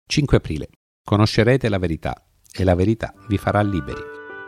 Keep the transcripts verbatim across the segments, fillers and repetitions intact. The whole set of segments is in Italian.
cinque aprile. Conoscerete la verità e la verità vi farà liberi.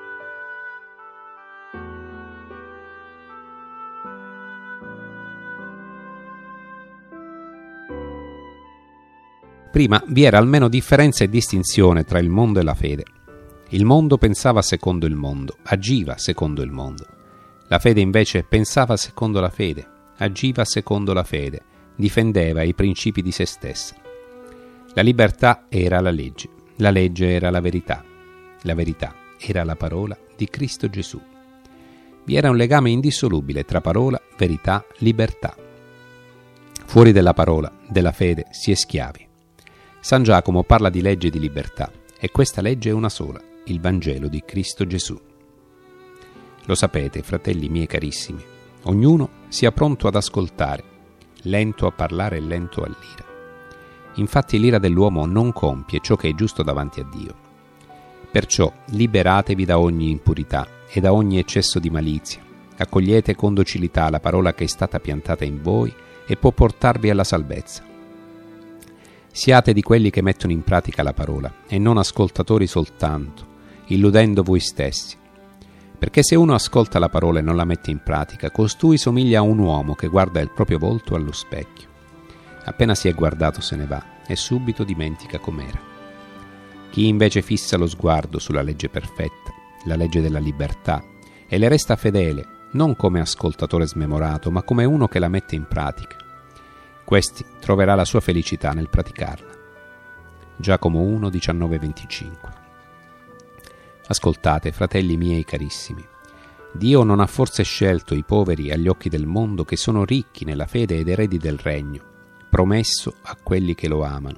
Prima vi era almeno differenza e distinzione tra il mondo e la fede. Il mondo pensava secondo il mondo, agiva secondo il mondo. La fede invece pensava secondo la fede, agiva secondo la fede, difendeva i principi di se stessa. La libertà era la legge, la legge era la verità, la verità era la parola di Cristo Gesù. Vi era un legame indissolubile tra parola, verità, libertà. Fuori della parola, della fede, si è schiavi. San Giacomo parla di legge di libertà, e questa legge è una sola, il Vangelo di Cristo Gesù. Lo sapete, fratelli miei carissimi, ognuno sia pronto ad ascoltare, lento a parlare e lento all'ira. Infatti l'ira dell'uomo non compie ciò che è giusto davanti a Dio. Perciò liberatevi da ogni impurità e da ogni eccesso di malizia, accogliete con docilità la parola che è stata piantata in voi e può portarvi alla salvezza. Siate di quelli che mettono in pratica la parola e non ascoltatori soltanto, illudendo voi stessi. Perché se uno ascolta la parola e non la mette in pratica, costui somiglia a un uomo che guarda il proprio volto allo specchio. Appena si è guardato se ne va e subito dimentica com'era. Chi invece fissa lo sguardo sulla legge perfetta, la legge della libertà, e le resta fedele, non come ascoltatore smemorato, ma come uno che la mette in pratica, questi troverà la sua felicità nel praticarla. Giacomo uno, diciannove venticinque. Ascoltate, fratelli miei carissimi, Dio non ha forse scelto i poveri agli occhi del mondo che sono ricchi nella fede ed eredi del regno, promesso a quelli che lo amano.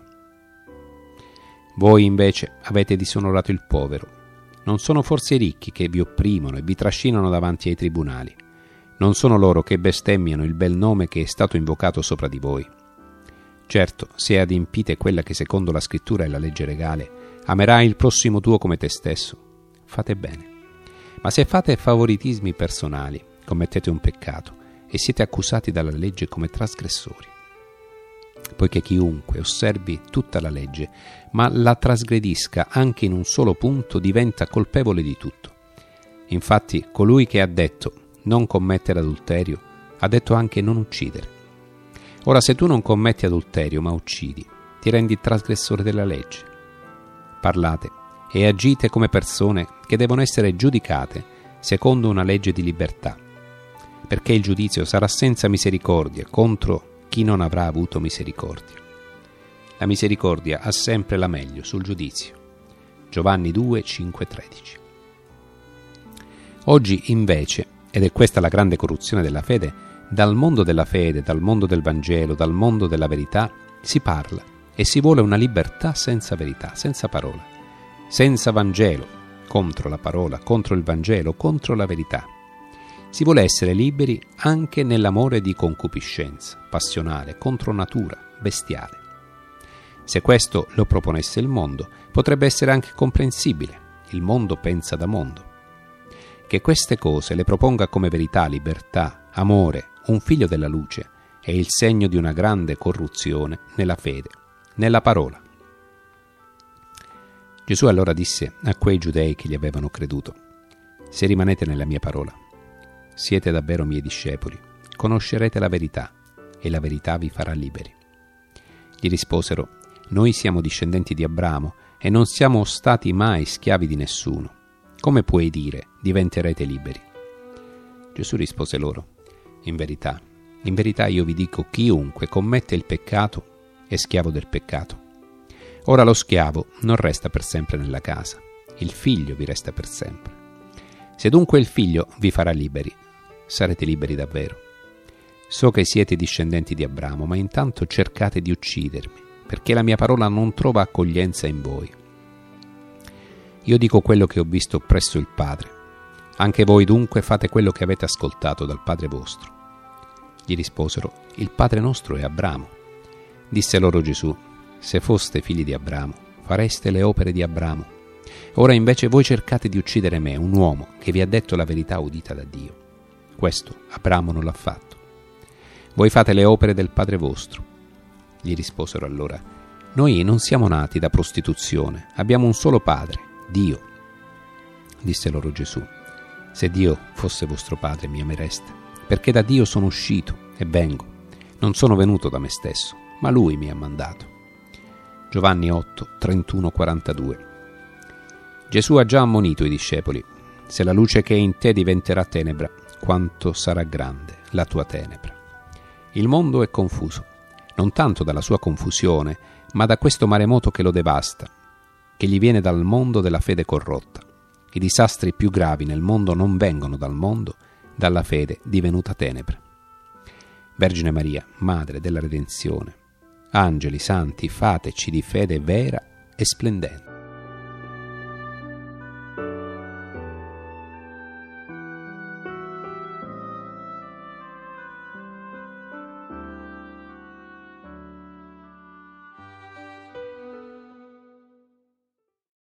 Voi invece avete disonorato il povero. Non sono forse i ricchi che vi opprimono e vi trascinano davanti ai tribunali? Non sono loro che bestemmiano il bel nome che è stato invocato sopra di voi? Certo, se adempite quella che secondo la scrittura è la legge regale, amerai il prossimo tuo come te stesso, fate bene. Ma se fate favoritismi personali, commettete un peccato e siete accusati dalla legge come trasgressori. Poiché chiunque osservi tutta la legge, ma la trasgredisca anche in un solo punto, diventa colpevole di tutto. Infatti, colui che ha detto non commettere adulterio, ha detto anche non uccidere. Ora, se tu non commetti adulterio, ma uccidi, ti rendi trasgressore della legge. Parlate e agite come persone che devono essere giudicate secondo una legge di libertà, perché il giudizio sarà senza misericordia contro chi non avrà avuto misericordia. La misericordia ha sempre la meglio sul giudizio. Giovanni due, cinque, tredici. Oggi invece, ed è questa la grande corruzione della fede, dal mondo della fede, dal mondo del Vangelo, dal mondo della verità, si parla e si vuole una libertà senza verità, senza parola, senza Vangelo, contro la parola, contro il Vangelo, contro la verità. Si vuole essere liberi anche nell'amore di concupiscenza, passionale, contro natura, bestiale. Se questo lo proponesse il mondo, potrebbe essere anche comprensibile. Il mondo pensa da mondo. Che queste cose le proponga come verità, libertà, amore, un figlio della luce, è il segno di una grande corruzione nella fede, nella parola. Gesù allora disse a quei giudei che gli avevano creduto: se rimanete nella mia parola, siete davvero miei discepoli, conoscerete la verità e la verità vi farà liberi. Gli risposero: noi siamo discendenti di Abramo e non siamo stati mai schiavi di nessuno. Come puoi dire diventerete liberi? Gesù rispose loro: in verità, in verità io vi dico, chiunque commette il peccato è schiavo del peccato. Ora lo schiavo non resta per sempre nella casa, il figlio vi resta per sempre. Se dunque il figlio vi farà liberi, sarete liberi davvero. So che siete discendenti di Abramo, ma intanto cercate di uccidermi, perché la mia parola non trova accoglienza in voi. Io dico quello che ho visto presso il Padre. Anche voi dunque fate quello che avete ascoltato dal Padre vostro. Gli risposero: il Padre nostro è Abramo. Disse loro Gesù: se foste figli di Abramo, fareste le opere di Abramo. Ora invece voi cercate di uccidere me, un uomo che vi ha detto la verità udita da Dio. Questo Abramo non l'ha fatto. Voi fate le opere del Padre vostro. Gli risposero allora: Noi non siamo nati da prostituzione, abbiamo un solo padre, Dio. Disse loro Gesù: se Dio fosse vostro padre mi amereste, perché da Dio sono uscito e vengo. Non sono venuto da me stesso, ma Lui mi ha mandato. Giovanni otto, trentuno quarantadue. Gesù ha già ammonito i discepoli: se la luce che è in te diventerà tenebra, quanto sarà grande la tua tenebra. Il mondo è confuso, non tanto dalla sua confusione, ma da questo maremoto che lo devasta, che gli viene dal mondo della fede corrotta. I disastri più gravi nel mondo non vengono dal mondo, dalla fede divenuta tenebra. Vergine Maria, Madre della Redenzione, angeli, santi, fateci di fede vera e splendente.